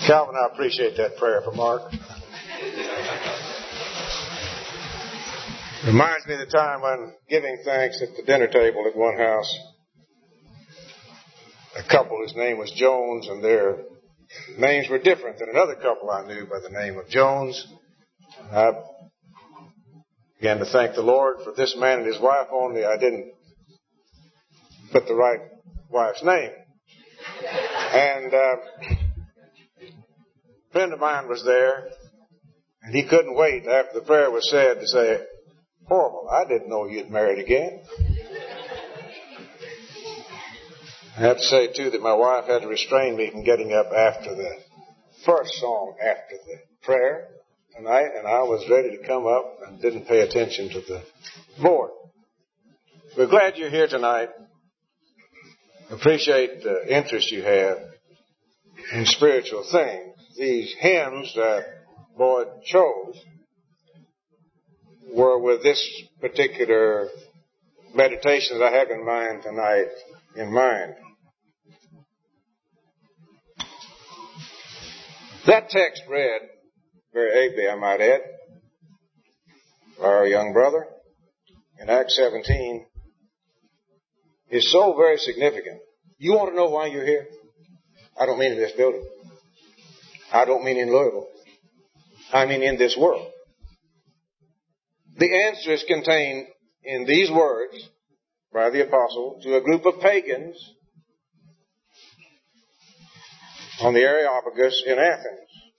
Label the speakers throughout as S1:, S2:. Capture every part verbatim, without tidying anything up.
S1: Calvin, I appreciate that prayer for Mark. Reminds me of the time when giving thanks at the dinner table at one house. A couple whose name was Jones, and their names were different than another couple I knew by the name of Jones. I began to thank the Lord for this man and his wife, only I didn't put the right wife's name. And uh, a friend of mine was there, and he couldn't wait after the prayer was said to say, "Horrible, I didn't know you'd married again." I have to say, too, that my wife had to restrain me from getting up after the first song after the prayer tonight, and I was ready to come up and didn't pay attention to the Lord. We're glad you're here tonight. Appreciate the interest you have in spiritual things. These hymns that Boyd chose were with this particular meditation that I have in mind tonight in mind. That text read, very ably I might add, by our young brother in Acts seventeen, is so very significant. You want to know why you're here? I don't mean in this building. I don't mean in Louisville. I mean in this world. The answer is contained in these words by the apostle to a group of pagans on the Areopagus in Athens.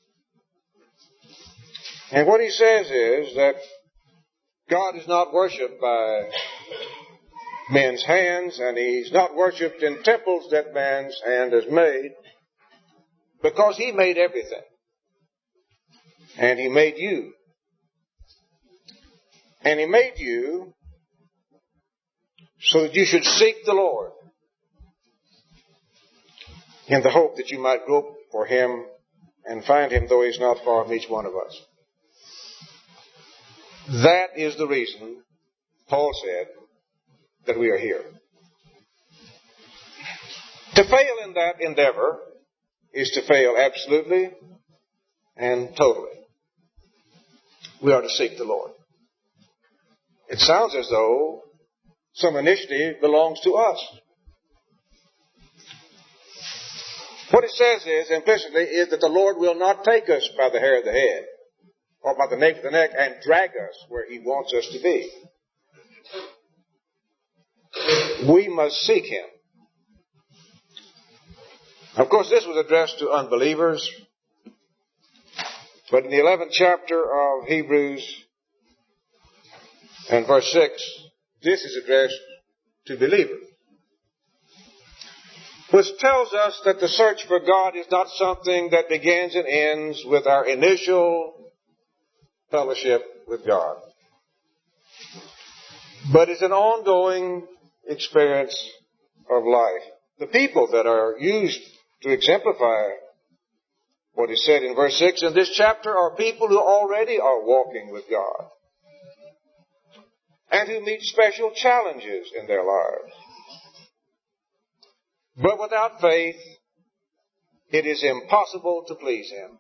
S1: And what he says is that God is not worshipped by men's hands, and he's not worshipped in temples that man's hand has made, because he made everything. And he made you. And he made you so that you should seek the Lord in the hope that you might grope for him and find him, though he's not far from each one of us. That is the reason Paul said that we are here. To fail in that endeavor is to fail absolutely and totally. We are to seek the Lord. It sounds as though some initiative belongs to us. What it says is, implicitly, is that the Lord will not take us by the hair of the head or by the nape of the neck and drag us where he wants us to be. We must seek him. Of course, this was addressed to unbelievers, but in the eleventh chapter of Hebrews and verse six, this is addressed to believers, which tells us that the search for God is not something that begins and ends with our initial fellowship with God, but is an ongoing experience of life. The people that are used to exemplify what is said in verse six in this chapter are people who already are walking with God and who meet special challenges in their lives. But without faith, it is impossible to please him.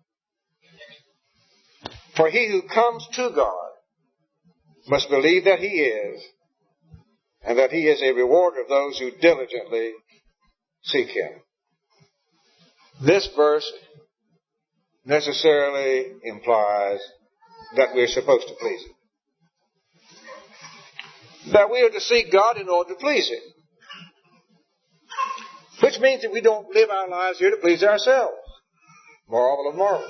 S1: For he who comes to God must believe that he is, and that he is a rewarder of those who diligently seek him. This verse necessarily implies that we're supposed to please him. That we are to seek God in order to please him. Which means that we don't live our lives here to please ourselves. Marvel of marvel.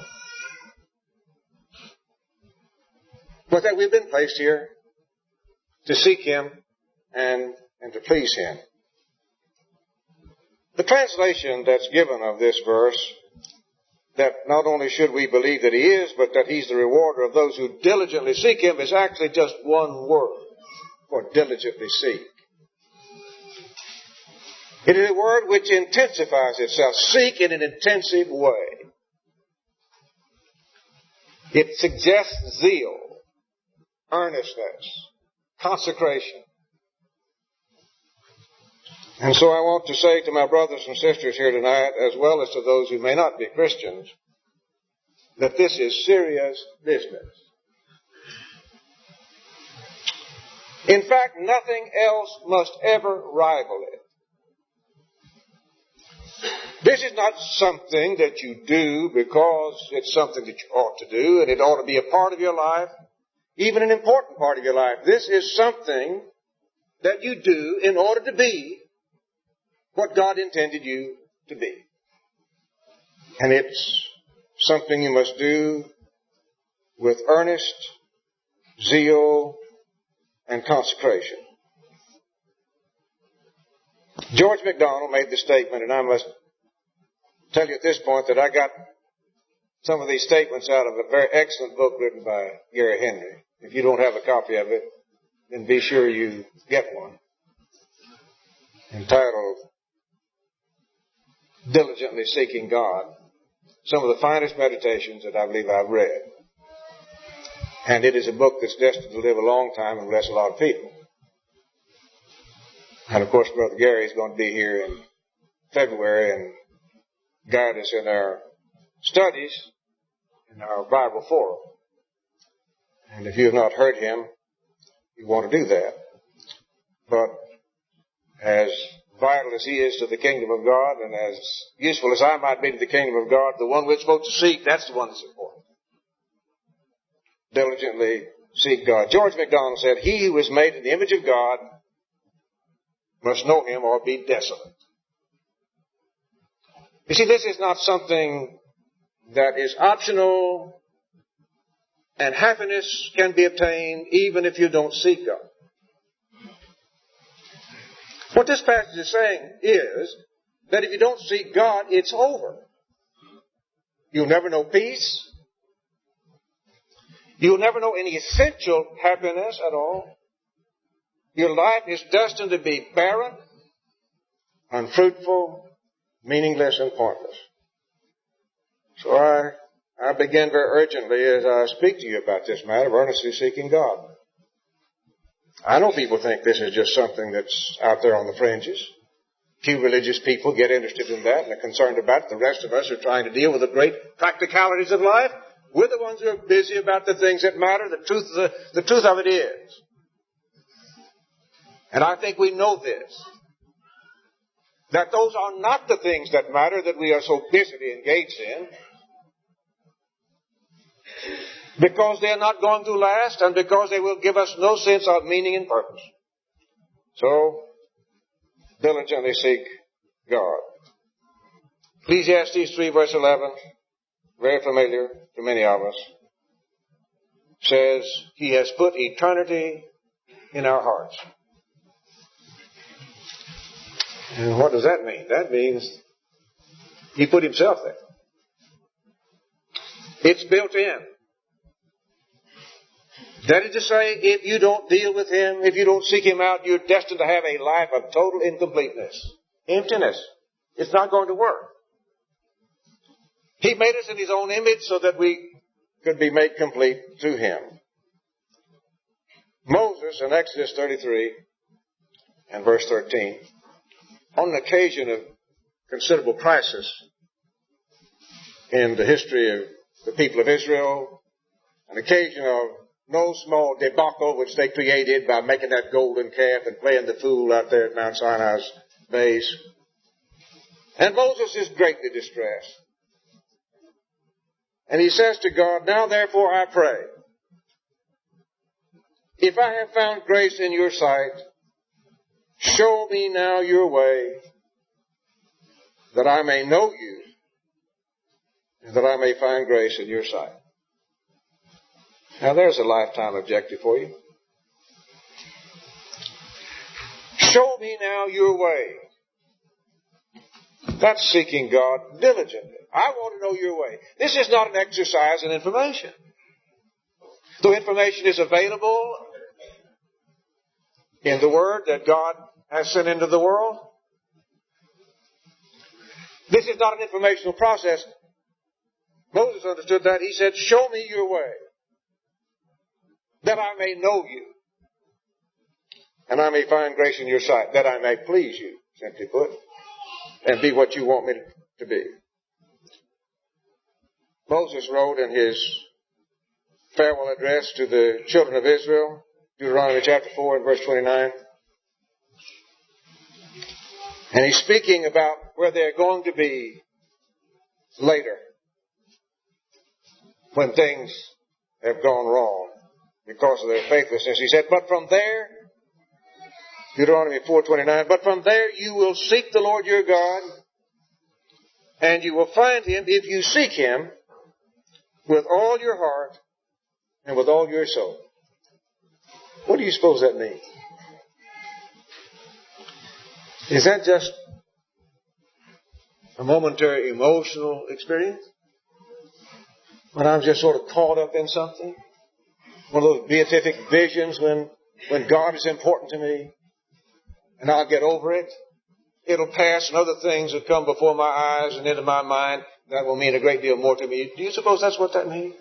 S1: But that we've been placed here to seek him and, and to please him. The translation that's given of this verse, that not only should we believe that he is, but that he's the rewarder of those who diligently seek him, is actually just one word for diligently seek. It is a word which intensifies itself. Seek in an intensive way. It suggests zeal, earnestness, consecration. And so I want to say to my brothers and sisters here tonight, as well as to those who may not be Christians, that this is serious business. In fact, nothing else must ever rival it. This is not something that you do because it's something that you ought to do and it ought to be a part of your life, even an important part of your life. This is something that you do in order to be what God intended you to be. And it's something you must do with earnest zeal and consecration. George MacDonald made the statement, and I must tell you at this point that I got some of these statements out of a very excellent book written by Gary Henry. If you don't have a copy of it, then be sure you get one. Entitled Diligently Seeking God. Some of the finest meditations that I believe I've read. And it is a book that's destined to live a long time and bless a lot of people. And of course, Brother Gary is going to be here in February and guide us in our studies in our Bible forum. And if you have not heard him, you want to do that. But as vital as he is to the kingdom of God and as useful as I might be to the kingdom of God, the one we're supposed to seek, that's the one that's important. Diligently seek God. George MacDonald said, "He who is made in the image of God must know him or be desolate." You see, this is not something that is optional, and happiness can be obtained even if you don't seek God. What this passage is saying is that if you don't seek God, it's over. You'll never know peace. You'll never know any essential happiness at all. Your life is destined to be barren, unfruitful, meaningless, and pointless. So I, I begin very urgently as I speak to you about this matter of earnestly seeking God. I know people think this is just something that's out there on the fringes. Few religious people get interested in that and are concerned about it. The rest of us are trying to deal with the great practicalities of life. We're the ones who are busy about the things that matter. The truth, the, the truth of it is, and I think we know this, that those are not the things that matter that we are so busily engaged in, because they are not going to last and because they will give us no sense of meaning and purpose. So, diligently seek God. Ecclesiastes three verse eleven, very familiar to many of us, says, He has put eternity in our hearts. And what does that mean? That means He put Himself there. It's built in. That is to say, if you don't deal with Him, if you don't seek Him out, you're destined to have a life of total incompleteness. Emptiness. It's not going to work. He made us in His own image so that we could be made complete through Him. Moses in Exodus thirty-three and verse thirteen, on an occasion of considerable crisis in the history of the people of Israel, an occasion of no small debacle which they created by making that golden calf and playing the fool out there at Mount Sinai's base. And Moses is greatly distressed. And he says to God, Now therefore I pray, if I have found grace in your sight, show me now your way, that I may know you, and that I may find grace in your sight. Now there's a lifetime objective for you. Show me now your way. That's seeking God diligently. I want to know your way. This is not an exercise in information. The information is available in the Word that God has sent into the world. This is not an informational process. Moses understood that. He said, show me your way, that I may know you, and I may find grace in your sight, that I may please you. simply put, and be what you want me to be. Moses wrote in his farewell address to the children of Israel, Deuteronomy chapter four and verse twenty-nine. And he's speaking about where they're going to be later, when things have gone wrong because of their faithlessness. He said, but from there, Deuteronomy four twenty-nine, but from there you will seek the Lord your God, and you will find Him if you seek Him with all your heart and with all your soul. What do you suppose that means? Is that just a momentary emotional experience? When I'm just sort of caught up in something? One of those beatific visions when, when God is important to me and I'll get over it. It'll pass and other things will come before my eyes and into my mind. That will mean a great deal more to me. Do you suppose that's what that means?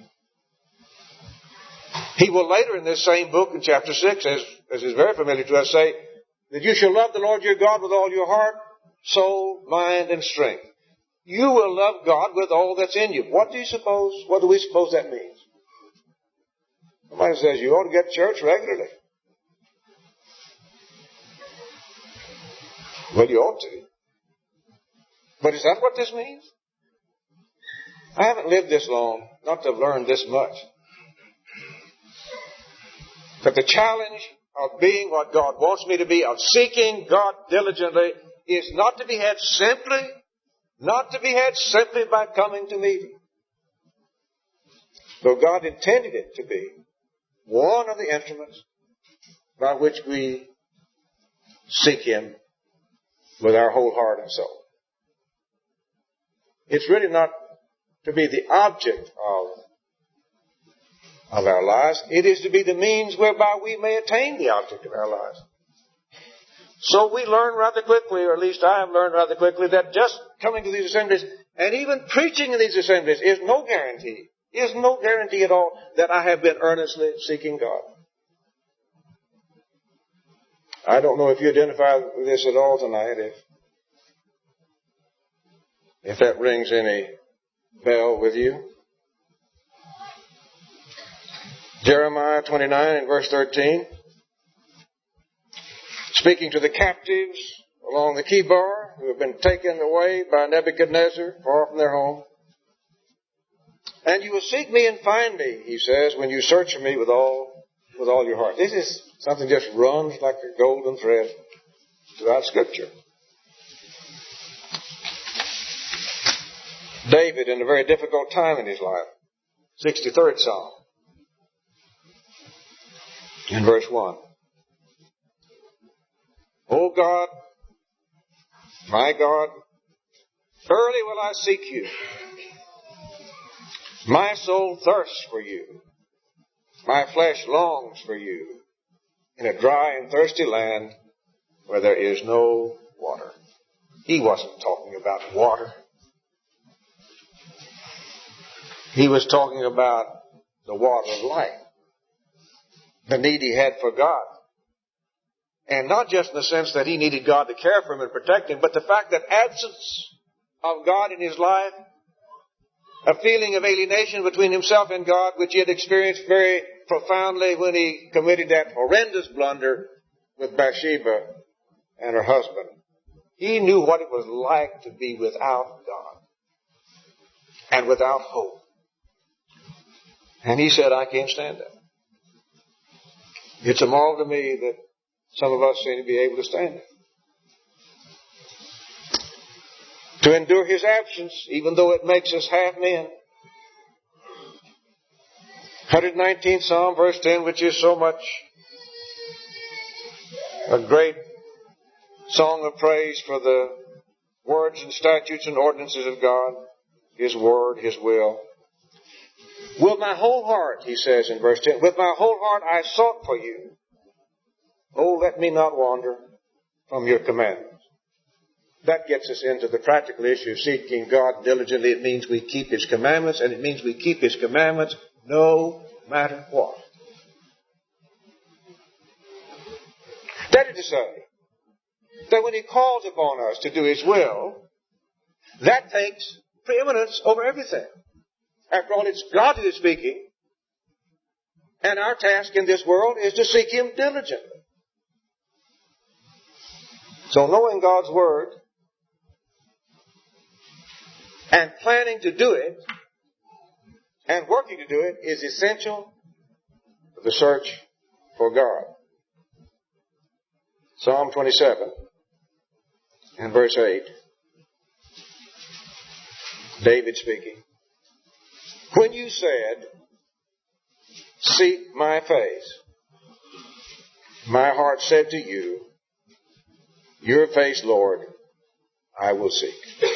S1: He will later in this same book in chapter six, as, as is very familiar to us, say that you shall love the Lord your God with all your heart, soul, mind, and strength. You will love God with all that's in you. What do you suppose, what do we suppose that means? Somebody says you ought to get to church regularly. Well, you ought to. But is that what this means? I haven't lived this long not to have learned this much. That the challenge of being what God wants me to be, of seeking God diligently, is not to be had simply, not to be had simply by coming to meeting. Though God intended it to be one of the instruments by which we seek Him with our whole heart and soul. It's really not to be the object of, of our lives. It is to be the means whereby we may attain the object of our lives. So we learn rather quickly, or at least I have learned rather quickly, that just coming to these assemblies and even preaching in these assemblies is no guarantee, is no guarantee at all that I have been earnestly seeking God. I don't know if you identify with this at all tonight, if, if that rings any bell with you. Jeremiah twenty-nine and verse thirteen. Speaking to the captives along the Kebar who have been taken away by Nebuchadnezzar far from their home. And you will seek me and find me, he says, when you search for me with all, with all your heart. This is something just runs like a golden thread throughout Scripture. David, in a very difficult time in his life, sixty-third Psalm, in verse one. O God, my God, early will I seek you. My soul thirsts for you. My flesh longs for you in a dry and thirsty land where there is no water. He wasn't talking about water. He was talking about the water of life, the need he had for God. And not just in the sense that he needed God to care for him and protect him, but the fact that absence of God in his life, a feeling of alienation between himself and God, which he had experienced very profoundly when he committed that horrendous blunder with Bathsheba and her husband. He knew what it was like to be without God and without hope. And he said, I can't stand that. It's a marvel to me that some of us seem to be able to stand it. To endure his absence, even though it makes us half men. one hundred nineteenth Psalm, verse ten, which is so much a great song of praise for the words and statutes and ordinances of God, His Word, His will. With my whole heart, he says in verse ten, with my whole heart I sought for you. Oh, let me not wander from your commandments. That gets us into the practical issue of seeking God diligently. It means we keep His commandments, and it means we keep His commandments no matter what. That is to say, that when He calls upon us to do His will, that takes preeminence over everything. After all, it's God who is speaking, and our task in this world is to seek Him diligently. So knowing God's Word and planning to do it and working to do it is essential for the search for God. Psalm twenty-seven and verse eight. David speaking. When you said, seek my face, my heart said to you, your face, Lord, I will seek.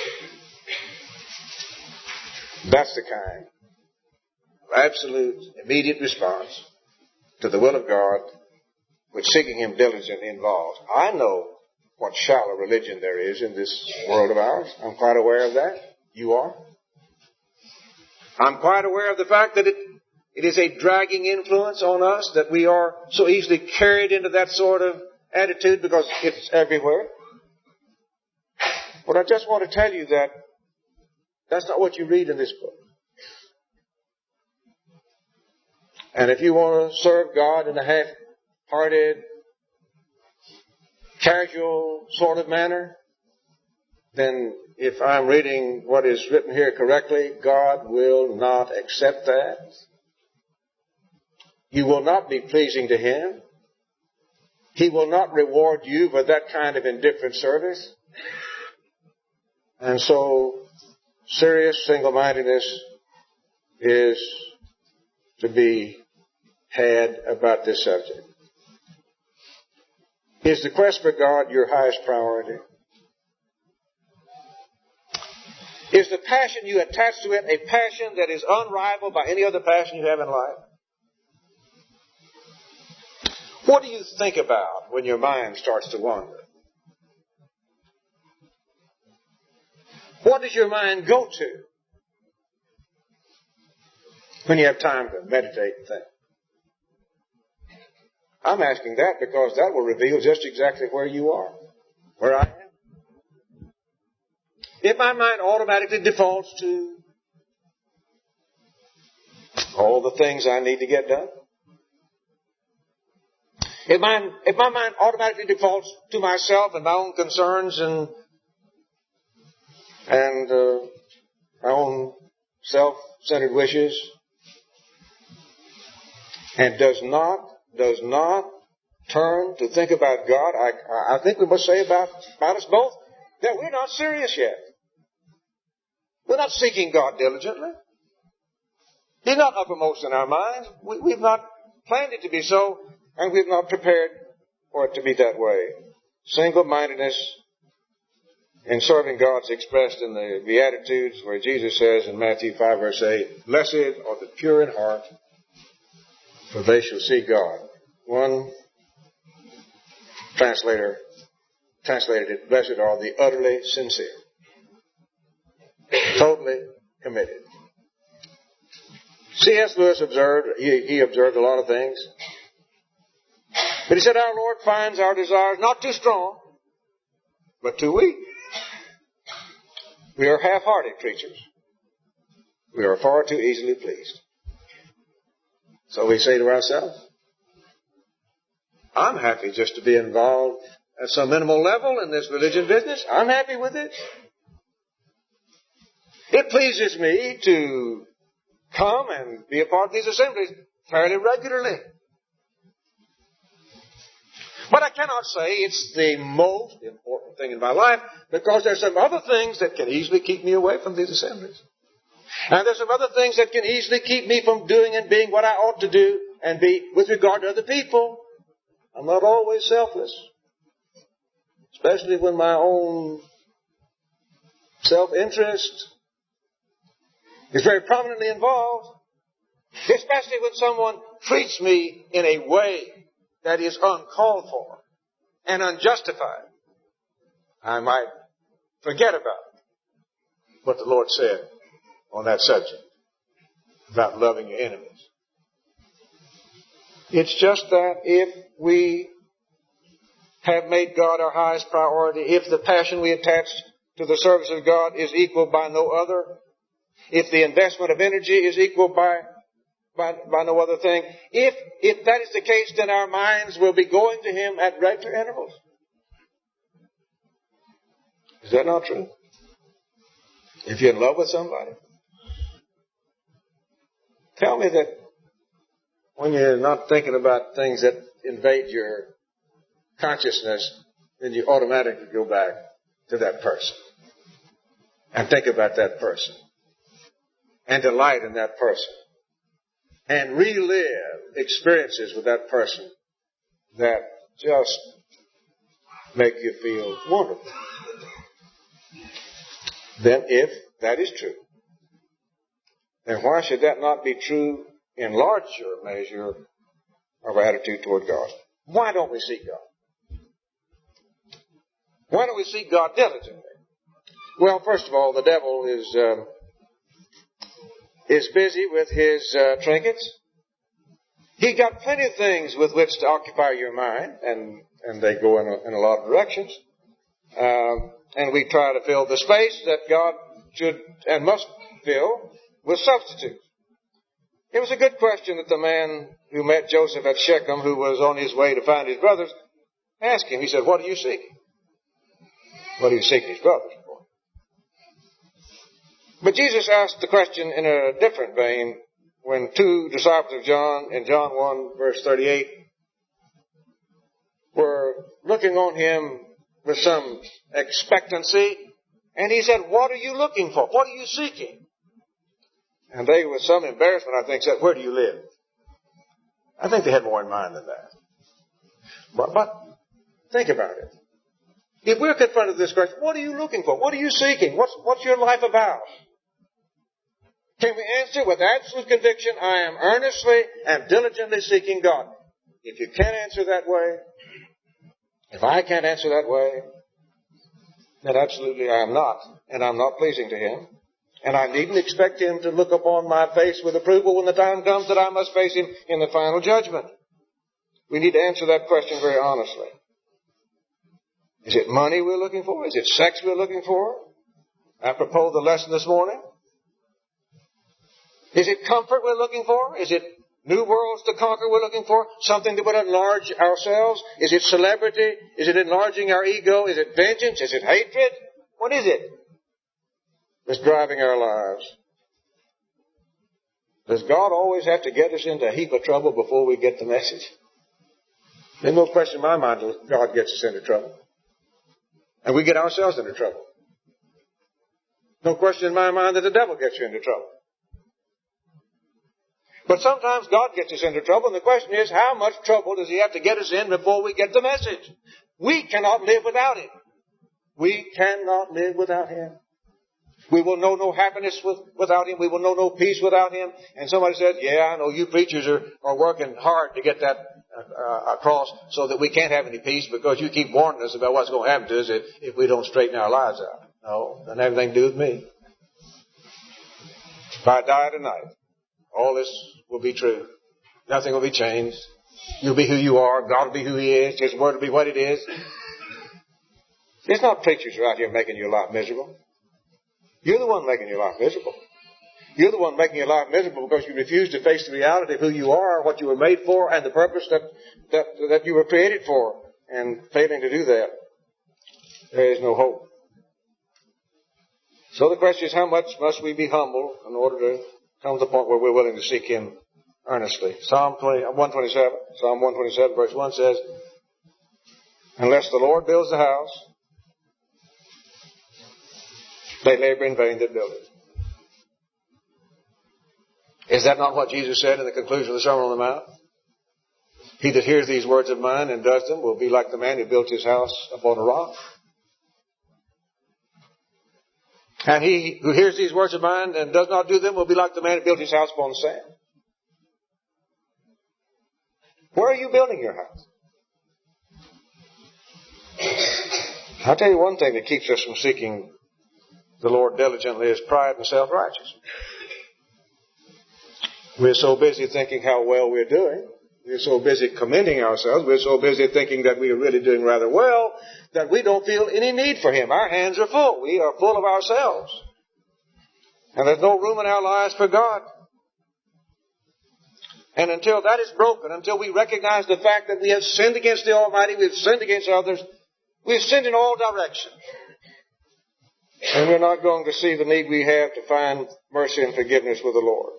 S1: That's the kind of absolute, immediate response to the will of God which seeking Him diligently involves. I know what shallow religion there is in this world of ours. I'm quite aware of that. You are. I'm quite aware of the fact that it, it is a dragging influence on us, that we are so easily carried into that sort of attitude because it's everywhere. But I just want to tell you that that's not what you read in this book. And if you want to serve God in a half-hearted, casual sort of manner, then if I'm reading what is written here correctly, God will not accept that. You will not be pleasing to Him. He will not reward you for that kind of indifferent service. And so, serious single-mindedness is to be had about this subject. Is the quest for God your highest priority? Is the passion you attach to it a passion that is unrivaled by any other passion you have in life? What do you think about when your mind starts to wander? What does your mind go to when you have time to meditate and think? I'm asking that because that will reveal just exactly where you are, where I am. If my mind automatically defaults to all the things I need to get done, if my, if my mind automatically defaults to myself and my own concerns and and uh, my own self-centered wishes, and does not does not turn to think about God, I, I think we must say about, about us both that we're not serious yet. We're not seeking God diligently. He's not uppermost in our minds. We, we've not planned it to be so, and we've not prepared for it to be that way. Single-mindedness in serving God is expressed in the Beatitudes, where Jesus says in Matthew five, verse eight, blessed are the pure in heart, for they shall see God. One translator translated it, blessed are the utterly sincere, totally committed. C S Lewis observed, he, he observed a lot of things, but he said our Lord finds our desires not too strong, but too weak. We are half-hearted creatures. We are far too easily pleased. So we say to ourselves, I'm happy just to be involved at some minimal level in this religion business. I'm happy with it. It pleases me to come and be a part of these assemblies fairly regularly. But I cannot say it's the most important thing in my life, because there's some other things that can easily keep me away from these assemblies. And there's some other things that can easily keep me from doing and being what I ought to do and be with regard to other people. I'm not always selfless, especially when my own self-interest is very prominently involved, especially when someone treats me in a way that is uncalled for and unjustified. I might forget about what the Lord said on that subject about loving your enemies. It's just that if we have made God our highest priority, if the passion we attach to the service of God is equaled by no other, if the investment of energy is equaled by, by, by no other thing, if, if that is the case, then our minds will be going to Him at regular intervals. Is that not true? If you're in love with somebody, tell me that when you're not thinking about things that invade your consciousness, then you automatically go back to that person and think about that person and delight in that person and relive experiences with that person that just make you feel wonderful. Then if that is true, then why should that not be true in larger measure of our attitude toward God? Why don't we seek God? Why don't we seek God diligently? Well, first of all, the devil is uh, is busy with his uh, trinkets. He got plenty of things with which to occupy your mind, and, and they go in a, in a lot of directions. Um, and we try to fill the space that God should and must fill with substitutes. It was a good question that the man who met Joseph at Shechem, who was on his way to find his brothers, asked him. He said, "What are you seeking?" What are you seeking his brothers for? But Jesus asked the question in a different vein when two disciples of John, in John one, verse thirty-eight, were looking on him with some expectancy. And he said, "What are you looking for? What are you seeking?" And they, with some embarrassment, I think, said, "Where do you live?" I think they had more in mind than that. But, but think about it. If we're confronted with this question, what are you looking for? What are you seeking? What's, what's your life about? Can we answer with absolute conviction, "I am earnestly and diligently seeking God"? If you can't answer that way, if I can't answer that way, then absolutely I am not. And I'm not pleasing to Him. And I needn't expect Him to look upon my face with approval when the time comes that I must face Him in the final judgment. We need to answer that question very honestly. Is it money we're looking for? Is it sex we're looking for? Apropos of the lesson this morning. Is it comfort we're looking for? Is it new worlds to conquer we're looking for? Something that would enlarge ourselves? Is it celebrity? Is it enlarging our ego? Is it vengeance? Is it hatred? What is it that's driving our lives? Does God always have to get us into a heap of trouble before we get the message? There's no question in my mind that God gets us into trouble. And we get ourselves into trouble. No question in my mind that the devil gets you into trouble. But sometimes God gets us into trouble, and the question is, how much trouble does He have to get us in before we get the message? We cannot live without Him. We cannot live without Him. We will know no happiness with, without Him. We will know no peace without Him. And somebody said, "Yeah, I know you preachers are, are working hard to get that uh, across so that we can't have any peace because you keep warning us about what's going to happen to us if, if we don't straighten our lives out." No, it doesn't have anything to do with me. If I die tonight, all this will be true. Nothing will be changed. You'll be who you are. God will be who He is. His Word will be what it is. It's not preachers who are out here making your life miserable. You're the one making your life miserable. You're the one making your life miserable because you refuse to face the reality of who you are, what you were made for, and the purpose that, that, that you were created for. And failing to do that, there is no hope. So the question is, how much must we be humble in order to come to the point where we're willing to seek Him earnestly? Psalm one twenty-seven, Psalm one twenty-seven verse one says, "Unless the Lord builds the house, they labor in vain that build it." Is that not what Jesus said in the conclusion of the Sermon on the Mount? "He that hears these words of mine and does them will be like the man who built his house upon a rock." And he who hears these words of mine and does not do them will be like the man who built his house upon the sand. Where are you building your house? I'll tell you one thing that keeps us from seeking the Lord diligently is pride and self-righteousness. We're so busy thinking how well we're doing We're so busy commending ourselves, we're so busy thinking that we are really doing rather well, that we don't feel any need for Him. Our hands are full. We are full of ourselves. And there's no room in our lives for God. And until that is broken, until we recognize the fact that we have sinned against the Almighty, we've sinned against others, we've sinned in all directions. And we're not going to see the need we have to find mercy and forgiveness with the Lord.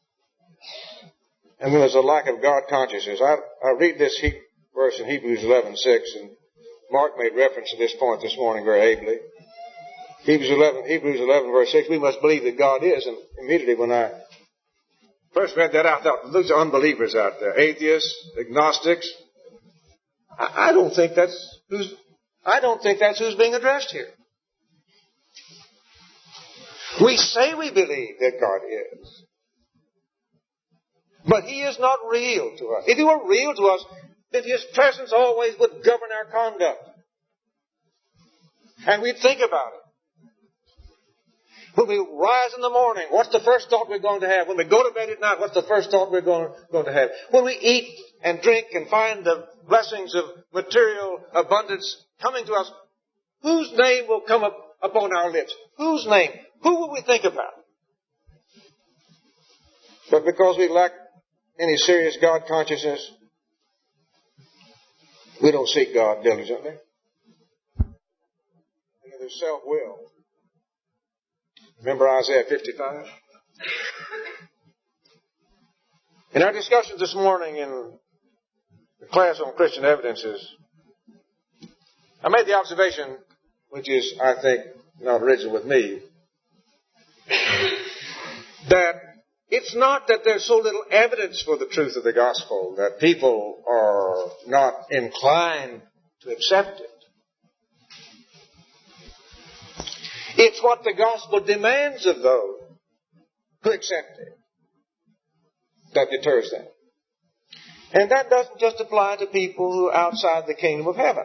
S1: And when there's a lack of God consciousness, I, I read this he, verse in Hebrews eleven six, and Mark made reference to this point this morning very ably. Hebrews eleven, Hebrews eleven verse six, we must believe that God is. And immediately when I first read that out, I thought, those are unbelievers out there, atheists, agnostics. I, I don't think that's who's, I don't think that's who's being addressed here. We say we believe that God is. But He is not real to us. If He were real to us, then His presence always would govern our conduct. And we'd think about it. When we rise in the morning, what's the first thought we're going to have? When we go to bed at night, what's the first thought we're going, going to have? When we eat and drink and find the blessings of material abundance coming to us, whose name will come up upon our lips? Whose name? Who will we think about? But because we lack any serious God consciousness, we don't seek God diligently. And there's self-will. Remember Isaiah fifty-five? In our discussions this morning in the class on Christian evidences, I made the observation, which is, I think, not original with me, that it's not that there's so little evidence for the truth of the gospel that people are not inclined to accept it. It's what the gospel demands of those who accept it that deters them. And that doesn't just apply to people who are outside the kingdom of heaven.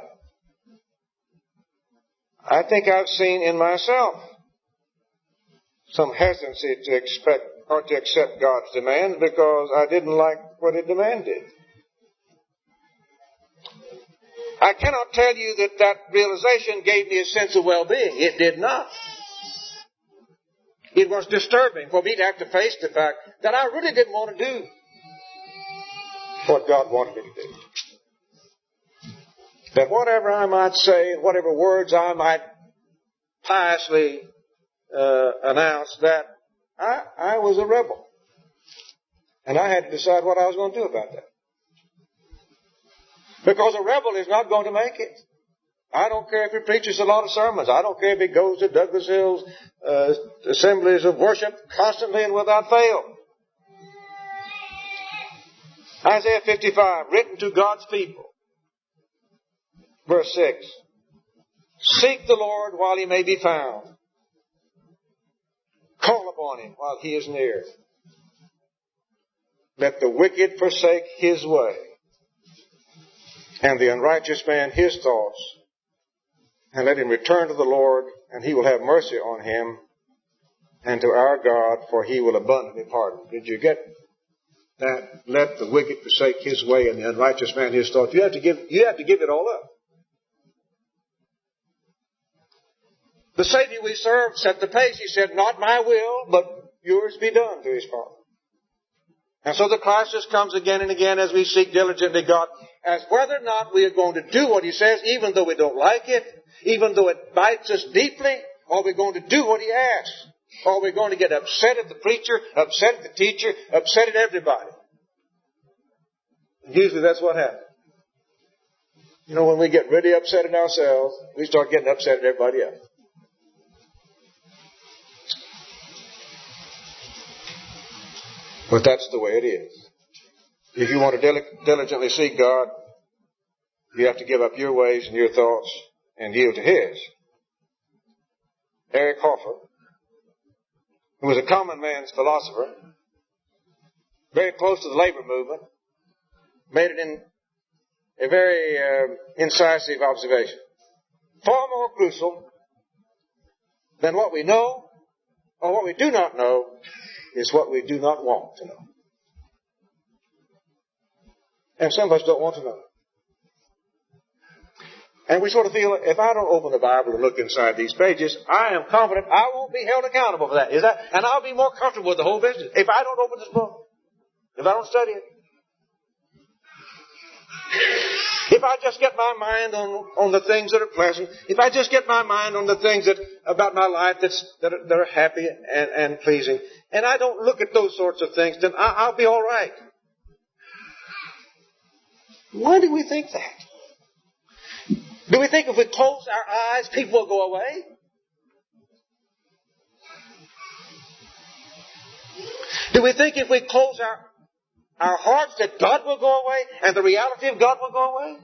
S1: I think I've seen in myself some hesitancy to expect or to accept God's demands because I didn't like what it demanded. I cannot tell you that that realization gave me a sense of well-being. It did not. It was disturbing for me to have to face the fact that I really didn't want to do what God wanted me to do. That whatever I might say, whatever words I might piously uh, announce, that I, I was a rebel. And I had to decide what I was going to do about that. Because a rebel is not going to make it. I don't care if he preaches a lot of sermons. I don't care if he goes to Douglas Hill's uh, assemblies of worship constantly and without fail. Isaiah fifty-five, written to God's people. Verse six. Seek the Lord while He may be found. Call upon Him while He is near. Let the wicked forsake his way, and the unrighteous man his thoughts, and let him return to the Lord, and He will have mercy on him, and to our God, for He will abundantly pardon. Did you get that? Let the wicked forsake his way, and the unrighteous man his thoughts. You have to give, you have to give it all up. The Savior we serve set the pace. He said, not my will, but yours be done, to His Father. And so the crisis comes again and again as we seek diligently God, as whether or not we are going to do what He says, even though we don't like it, even though it bites us deeply, or we're going to do what He asks, or we're going to get upset at the preacher, upset at the teacher, upset at everybody. Usually that's what happens. You know, when we get really upset at ourselves, we start getting upset at everybody else. But that's the way it is. If you want to dil- diligently seek God, you have to give up your ways and your thoughts and yield to His. Eric Hoffer, who was a common man's philosopher, very close to the labor movement, made it in a very uh, incisive observation. Far more crucial than what we know or what we do not know is what we do not want to know. And some of us don't want to know. And we sort of feel, if I don't open the Bible and look inside these pages, I am confident I won't be held accountable for that. Is that? And I'll be more comfortable with the whole business if I don't open this book, if I don't study it. If I just get my mind on, on the things that are pleasant, if I just get my mind on the things that about my life that's, that, are, that are happy and, and pleasing, and I don't look at those sorts of things, then I, I'll be all right. Why do we think that? Do we think if we close our eyes, people will go away? Do we think if we close our, our hearts that God will go away and the reality of God will go away?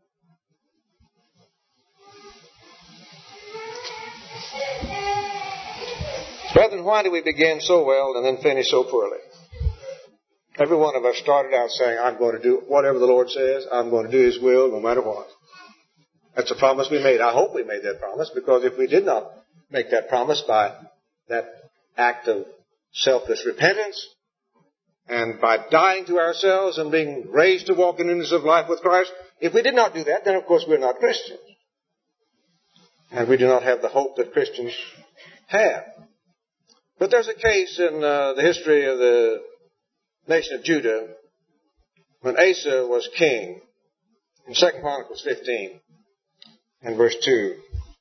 S1: Brethren, why do we begin so well and then finish so poorly? Every one of us started out saying, I'm going to do whatever the Lord says. I'm going to do His will no matter what. That's a promise we made. I hope we made that promise, because if we did not make that promise by that act of selfless repentance and by dying to ourselves and being raised to walk in newness of life with Christ, if we did not do that, then of course we're not Christians. And we do not have the hope that Christians have. But there's a case in uh, the history of the nation of Judah when Asa was king in Second Chronicles fifteen. And verse two.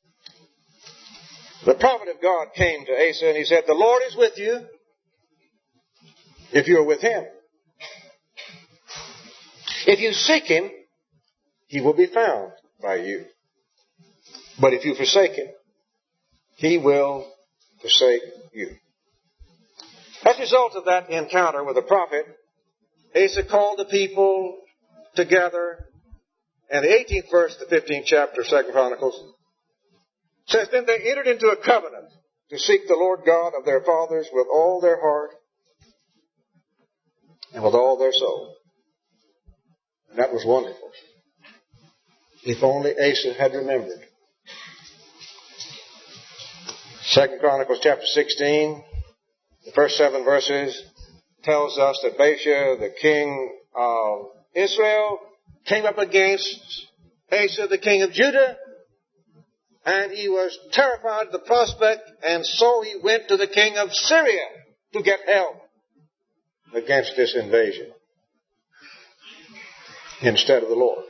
S1: The prophet of God came to Asa and he said, the Lord is with you if you are with Him. If you seek Him, He will be found by you. But if you forsake Him, He will forsake you. As a result of that encounter with the prophet, Asa called the people together. And the eighteenth verse of the fifteenth chapter of Second Chronicles says, then they entered into a covenant to seek the Lord God of their fathers with all their heart and with all their soul. And that was wonderful. If only Asa had remembered. Second Chronicles chapter sixteen, the first seven verses tells us that Baasha, the king of Israel, came up against Asa, the king of Judah, and he was terrified of the prospect, and so he went to the king of Syria to get help against this invasion instead of the Lord.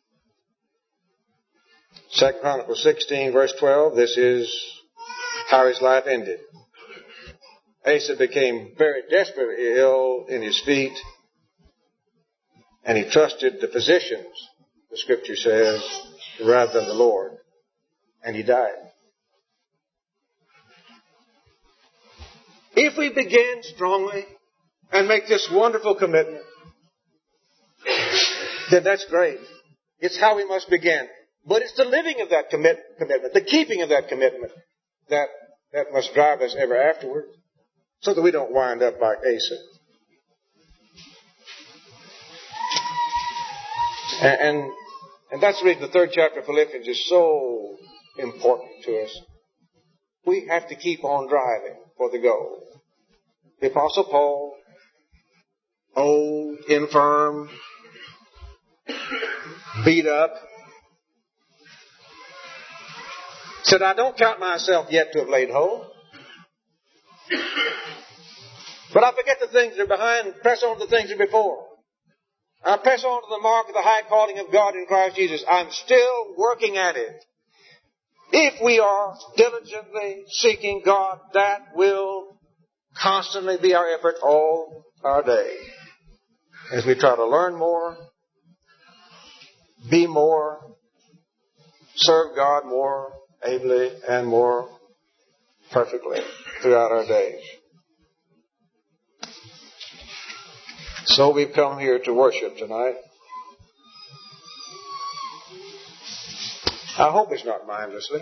S1: Second Chronicles sixteen, verse twelve, this is how his life ended. Asa became very desperately ill in his feet, and he trusted the physicians, the Scripture says, rather than the Lord. And he died. If we begin strongly and make this wonderful commitment, then that's great. It's how we must begin. But it's the living of that commit, commitment, the keeping of that commitment, that, that must drive us ever afterward, so that we don't wind up like Asa. And, and, and that's the reason the third chapter of Philippians is so important to us. We have to keep on driving for the goal. The Apostle Paul, old, infirm, beat up, said, I don't count myself yet to have laid hold, but I forget the things that are behind, press on to the things that are before. I press on to the mark of the high calling of God in Christ Jesus. I'm still working at it. If we are diligently seeking God, that will constantly be our effort all our day. As we try to learn more, be more, serve God more ably and more perfectly throughout our days. So we've come here to worship tonight. I hope it's not mindlessly.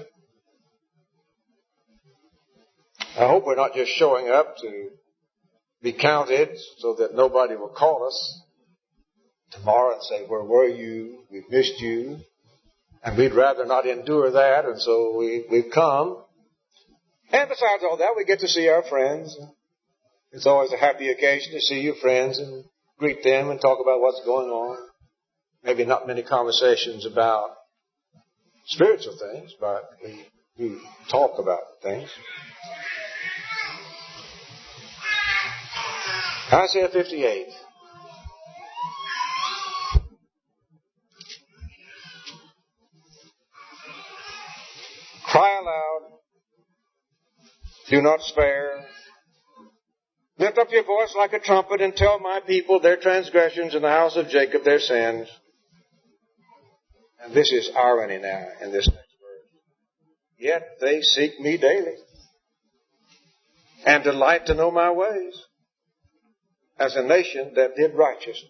S1: I hope we're not just showing up to be counted so that nobody will call us tomorrow and say, where were you? We've missed you. And we'd rather not endure that, and so we, we've come. And besides all that, we get to see our friends. It's always a happy occasion to see your friends and greet them and talk about what's going on. maybe not many conversations about spiritual things, but we, we talk about things. Isaiah fifty-eight. Cry aloud. Do not spare. Lift up your voice like a trumpet and tell my people their transgressions and the house of Jacob their sins. And this is irony now in this next verse. Yet they seek me daily and delight to know my ways, as a nation that did righteousness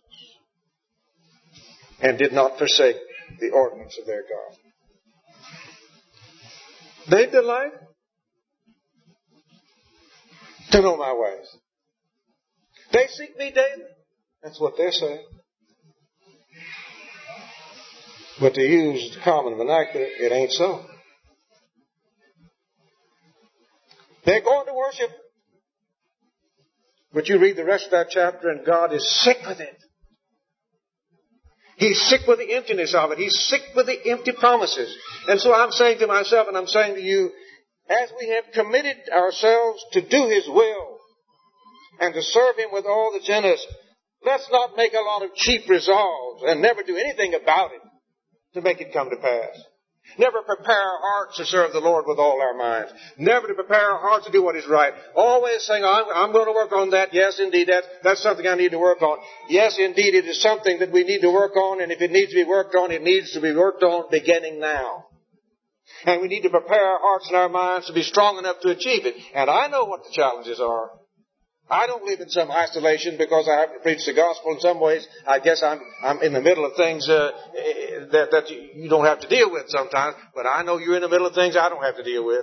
S1: and did not forsake the ordinance of their God. They delight to know my ways. They seek me daily. That's what they're saying. But to use the common vernacular, it ain't so. They're going to worship. But you read the rest of that chapter and God is sick with it. He's sick with the emptiness of it. He's sick with the empty promises. And so I'm saying to myself and I'm saying to you, as we have committed ourselves to do His will and to serve Him with all that's in us, let's not make a lot of cheap resolves and never do anything about it to make it come to pass. Never prepare our hearts to serve the Lord with all our minds. Never to prepare our hearts to do what is right. Always saying, I'm, I'm going to work on that. Yes, indeed, that, that's something I need to work on. Yes, indeed, it is something that we need to work on, and if it needs to be worked on, it needs to be worked on beginning now. And we need to prepare our hearts and our minds to be strong enough to achieve it. And I know what the challenges are. I don't live in some isolation because I happen to preach the gospel. In some ways, I guess I'm I'm in the middle of things uh, that that you, you don't have to deal with sometimes. But I know you're in the middle of things I don't have to deal with.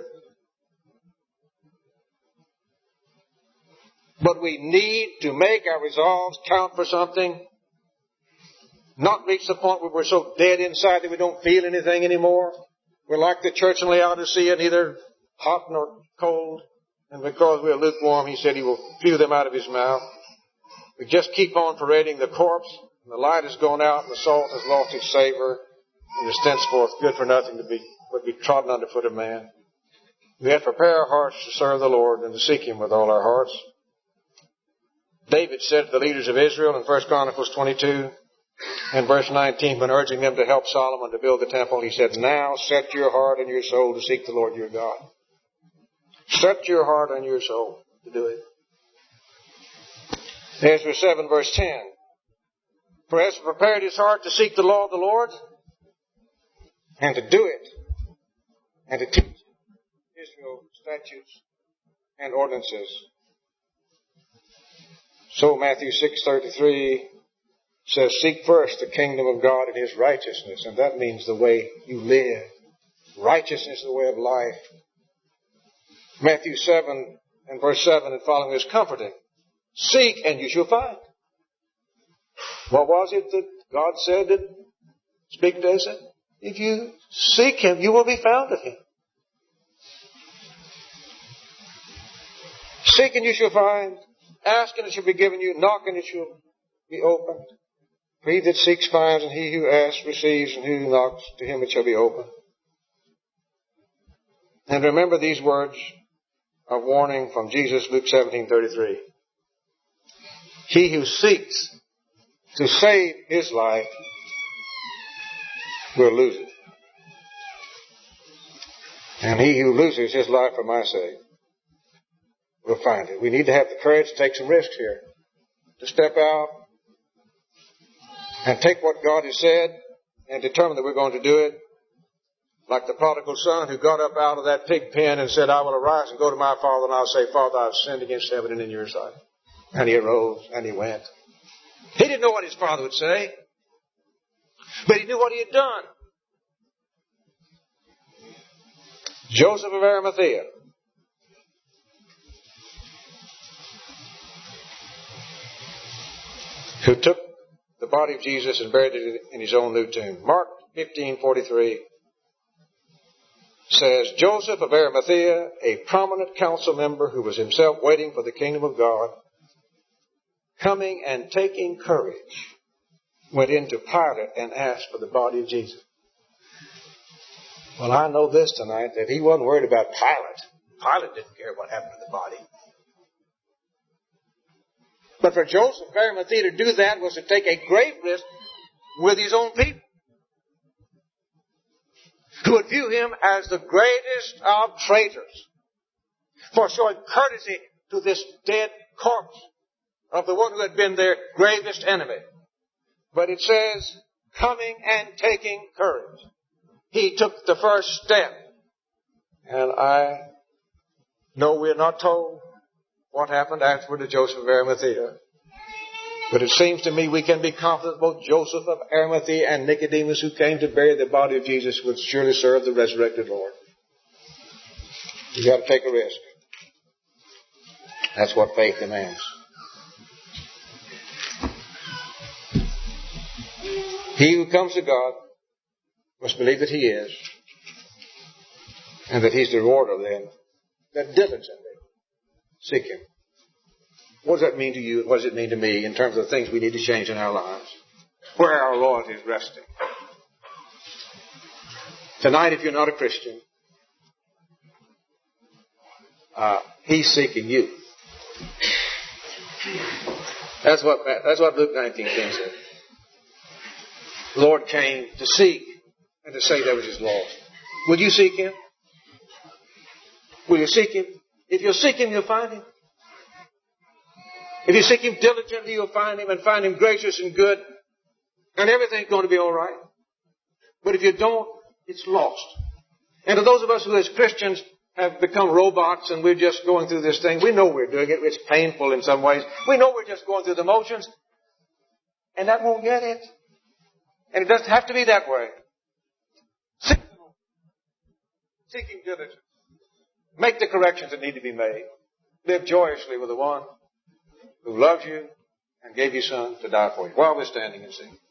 S1: But we need to make our resolves count for something. Not reach the point where we're so dead inside that we don't feel anything anymore. We're like the church in Laodicea, neither hot nor cold. And because we are lukewarm, He said He will spew them out of His mouth. We just keep on parading the corpse. And the light has gone out, and the salt has lost its savor, and is thenceforth good for nothing to be but be trodden underfoot of man. We have to prepare our hearts to serve the Lord and to seek Him with all our hearts. David said to the leaders of Israel in First Chronicles twenty-two and verse nineteen, when urging them to help Solomon to build the temple, he said, "Now set your heart and your soul to seek the Lord your God." Set your heart and your soul to do it. Ezra seven verse ten. For Ezra prepared his heart to seek the law of the Lord and to do it and to teach Israel statutes and ordinances. So Matthew six thirty-three says, "Seek first the kingdom of God and His righteousness." And that means the way you live. Righteousness is the way of life. Matthew seven and verse seven and following is comforting. Seek and you shall find. What was it that God said that speaking to Asa? If you seek Him, you will be found of Him. Seek and you shall find. Ask and it shall be given you. Knock and it shall be opened. For he that seeks finds, and he who asks receives, and he who knocks, to him it shall be opened. And remember these words of warning from Jesus, Luke seventeen thirty-three. He who seeks to save his life will lose it. And he who loses his life for my sake will find it. We need to have the courage to take some risks here. To step out and take what God has said and determine that we're going to do it. Like the prodigal son who got up out of that pig pen and said, "I will arise and go to my father, and I'll say, Father, I've sinned against heaven and in your sight." And he arose and he went. He didn't know what his father would say, but he knew what he had done. Joseph of Arimathea, who took the body of Jesus and buried it in his own new tomb. Mark fifteen forty-three says, Joseph of Arimathea, a prominent council member who was himself waiting for the kingdom of God, coming and taking courage, went into Pilate and asked for the body of Jesus. Well, I know this tonight, that he wasn't worried about Pilate. Pilate didn't care what happened to the body. But for Joseph of Arimathea to do that was to take a grave risk with his own people, who would view him as the greatest of traitors for showing courtesy to this dead corpse of the one who had been their gravest enemy. But it says, coming and taking courage, he took the first step. And I know we're not told what happened afterward to Joseph of Arimathea. But it seems to me we can be confident both Joseph of Arimathea and Nicodemus, who came to bury the body of Jesus, would surely serve the resurrected Lord. You've got to take a risk. That's what faith demands. He who comes to God must believe that He is, and that He's the rewarder of them that diligently seek Him. What does that mean to you? What does it mean to me in terms of the things we need to change in our lives? Where our loyalty is resting. Tonight, if you're not a Christian, uh, He's seeking you. That's what, that's what Luke nineteen ten said. The Lord came to seek and to save that which is lost. Will you seek Him? Will you seek Him? If you'll seek Him, you'll find Him. If you seek Him diligently, you'll find Him and find Him gracious and good. And everything's going to be all right. But if you don't, it's lost. And to those of us who as Christians have become robots and we're just going through this thing, we know we're doing it. It's painful in some ways. We know we're just going through the motions. And that won't get it. And it doesn't have to be that way. Seek the Lord. Seek Him diligently. Make the corrections that need to be made. Live joyously with the one who loves you and gave His Son to die for you. While we're standing and singing.